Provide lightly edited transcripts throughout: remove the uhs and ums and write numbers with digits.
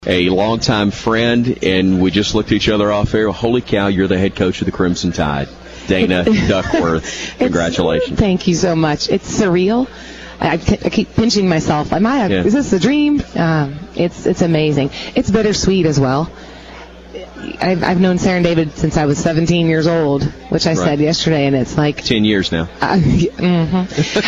a longtime friend, and we just looked at each other off air. Holy cow, you're the head coach of the Crimson Tide. Dana Duckworth, congratulations. Thank you so much. It's surreal. I keep pinching myself. Is this a dream? It's amazing. It's bittersweet as well. I've known Sarah and David since I was 17 years old, which I said yesterday, and it's like 10 years now. And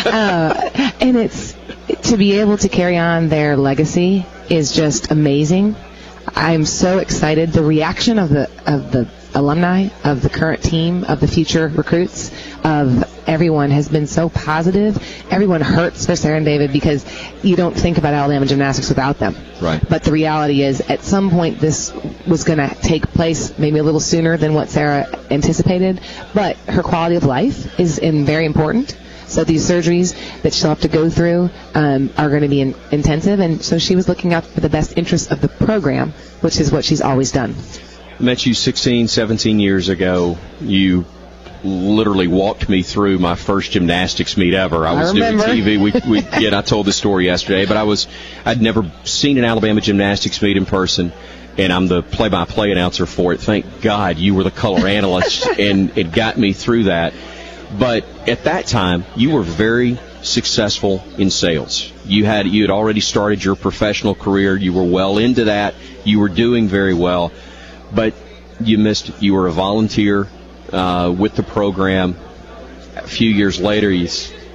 it's to be able to carry on their legacy is just amazing. I'm so excited. The reaction of the alumni, of the current team, of the future recruits, of everyone has been so positive. Everyone hurts for Sarah and David because you don't think about Alabama gymnastics without them. Right. But the reality is, at some point, this was going to take place maybe a little sooner than what Sarah anticipated. But her quality of life is very important. So these surgeries that she'll have to go through are going to be intensive. And so she was looking out for the best interests of the program, which is what she's always done. I met you 16, 17 years ago. You literally walked me through my first gymnastics meet ever. I was doing TV. I told this story yesterday, but I'd never seen an Alabama gymnastics meet in person, and I'm the play-by-play announcer for it. Thank God you were the color analyst, and it got me through that. But at that time, you were very successful in sales. You had already started your professional career. You were well into that. You were doing very well, but you missed it. You were a volunteer with the program. A few years later, you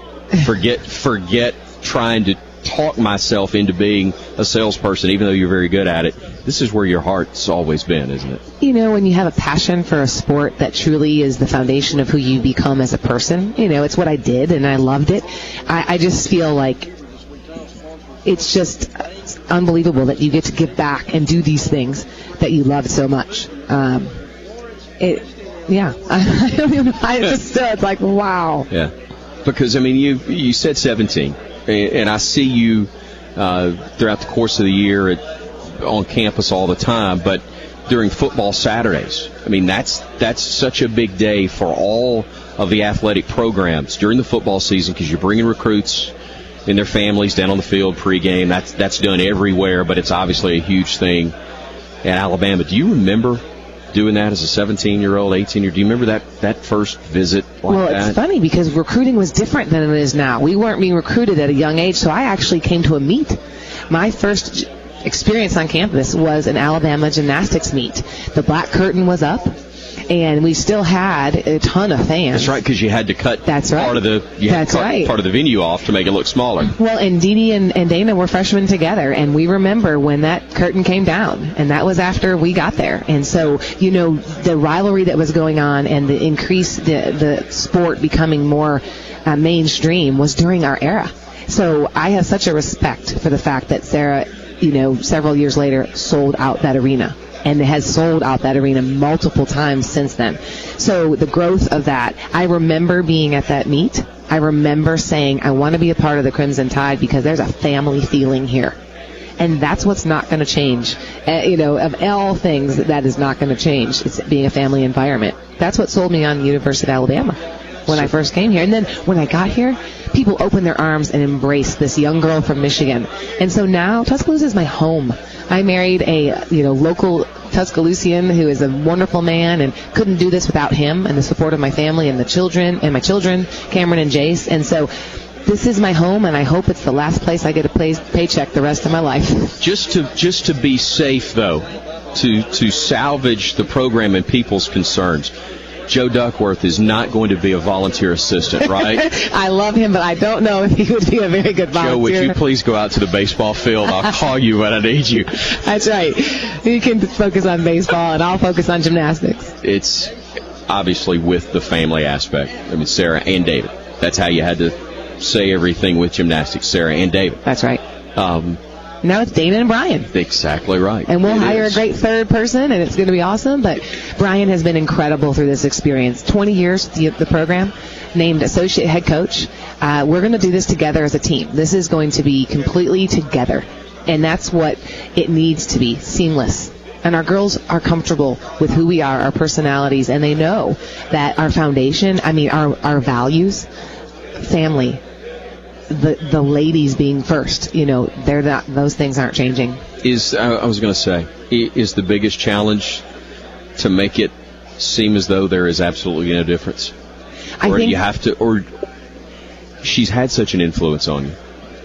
forget trying to talk myself into being a salesperson, even though you're very good at it. This is where your heart's always been, isn't it? You know, when you have a passion for a sport that truly is the foundation of who you become as a person, it's what I did, and I loved it. I just feel like it's just unbelievable that you get to give back and do these things that you loved so much. I don't even know. It's like, wow. Yeah. Because, you said 17, and I see you throughout the course of the year on campus all the time, but during football Saturdays, that's such a big day for all of the athletic programs during the football season, because you're bringing recruits and their families down on the field pregame. That's done everywhere, but it's obviously a huge thing at Alabama. Do you remember doing that as a 17-year-old, 18-year-old? Do you remember that first visit like that? Well, it's funny because recruiting was different than it is now. We weren't being recruited at a young age, so I actually came to a meet. My first experience on campus was an Alabama gymnastics meet. The black curtain was up, and we still had a ton of fans. That's right, because you had to cut part of the venue off to make it look smaller. Well, and Dee Dee and Dana were freshmen together, and we remember when that curtain came down, and that was after we got there. And so, the rivalry that was going on and the increase, the sport becoming more mainstream was during our era. So I have such a respect for the fact that Sarah, several years later sold out that arena, and has sold out that arena multiple times since then. So the growth of that, I remember being at that meet. I remember saying, I want to be a part of the Crimson Tide because there's a family feeling here. And that's what's not going to change. Of all things, that is not going to change. It's being a family environment. That's what sold me on the University of Alabama when I first came here. And then when I got here, people opened their arms and embraced this young girl from Michigan. And so now Tuscaloosa is my home. I married a local Tuscaloosean who is a wonderful man, and couldn't do this without him and the support of my family and my children, Cameron and Jace. And so this is my home, and I hope it's the last place I get a paycheck the rest of my life. Just to be safe, though, to salvage the program and people's concerns, Joe Duckworth is not going to be a volunteer assistant, right? I love him, but I don't know if he would be a very good volunteer. Joe, would you please go out to the baseball field? I'll call you when I need you. That's right. You can focus on baseball, and I'll focus on gymnastics. It's obviously with the family aspect. Sarah and David. That's how you had to say everything with gymnastics, Sarah and David. That's right. Now it's Dana and Brian. Exactly right. And we'll hire a great third person, and it's going to be awesome. But Brian has been incredible through this experience. 20 years with the program, named associate head coach. We're going to do this together as a team. This is going to be completely together. And that's what it needs to be, seamless. And our girls are comfortable with who we are, our personalities, and they know that our foundation, our values, family, the ladies being first. They're not; those things aren't changing. I was going to say, is the biggest challenge to make it seem as though there is absolutely no difference, or you have to, or she's had such an influence on you.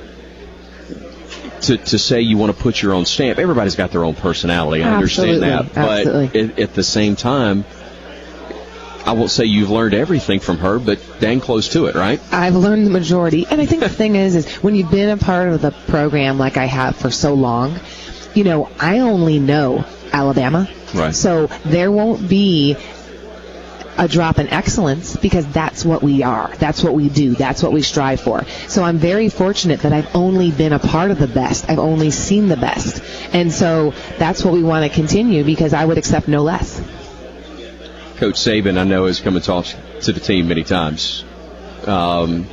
To say you want to put your own stamp, everybody's got their own personality. I understand that, but at the same time, I won't say you've learned everything from her, but dang close to it, right? I've learned the majority. And I think the thing is when you've been a part of the program like I have for so long, I only know Alabama. Right. So there won't be a drop in excellence because that's what we are. That's what we do. That's what we strive for. So I'm very fortunate that I've only been a part of the best. I've only seen the best. And so that's what we want to continue because I would accept no less. Coach Saban, I know, has come and talked to the team many times. The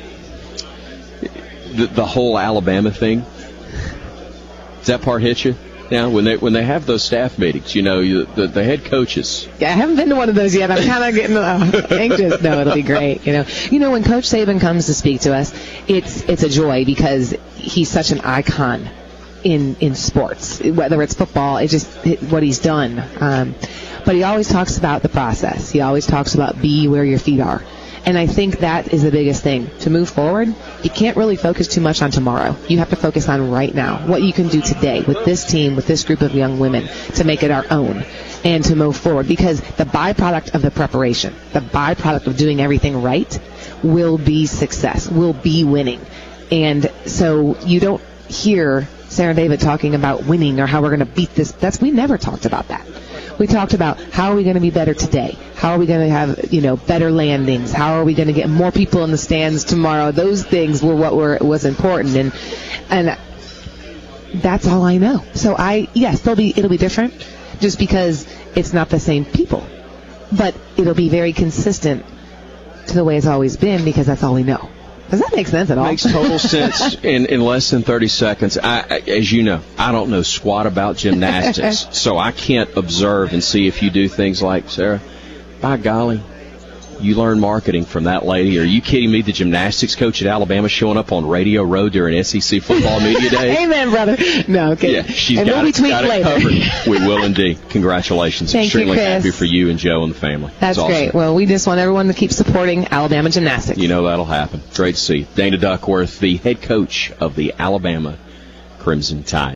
whole Alabama thing, does that part hit you? Now, when they have those staff meetings, the head coaches. Yeah, I haven't been to one of those yet. I'm kind of getting anxious. No, it'll be great. When Coach Saban comes to speak to us, it's a joy because he's such an icon in sports. Whether it's football, it's just what he's done. But he always talks about the process. He always talks about be where your feet are. And I think that is the biggest thing. To move forward, you can't really focus too much on tomorrow. You have to focus on right now, what you can do today with this team, with this group of young women to make it our own and to move forward. Because the byproduct of the preparation, the byproduct of doing everything right will be success, will be winning. And so you don't hear Sarah David talking about winning or how we're going to beat this. We never talked about that. We talked about how are we going to be better today? How are we going to have, better landings? How are we going to get more people in the stands tomorrow? Those things were what was important, and that's all I know. So it'll be different, just because it's not the same people, but it'll be very consistent to the way it's always been because that's all we know. Does that make sense at all? Makes total sense in less than 30 seconds. As you know, I don't know squat about gymnastics, so I can't observe and see if you do things like, Sarah, by golly, you learn marketing from that lady. Are you kidding me? The gymnastics coach at Alabama showing up on Radio Row during SEC Football Media Day? Amen, brother. No, okay. Yeah, she's got it covered. We will indeed. Congratulations. Thank Extremely you, Chris. Happy for you and Joe and the family. That's awesome. Great. Well, we just want everyone to keep supporting Alabama gymnastics. That'll happen. Great to see. Dana Duckworth, the head coach of the Alabama Crimson Tide.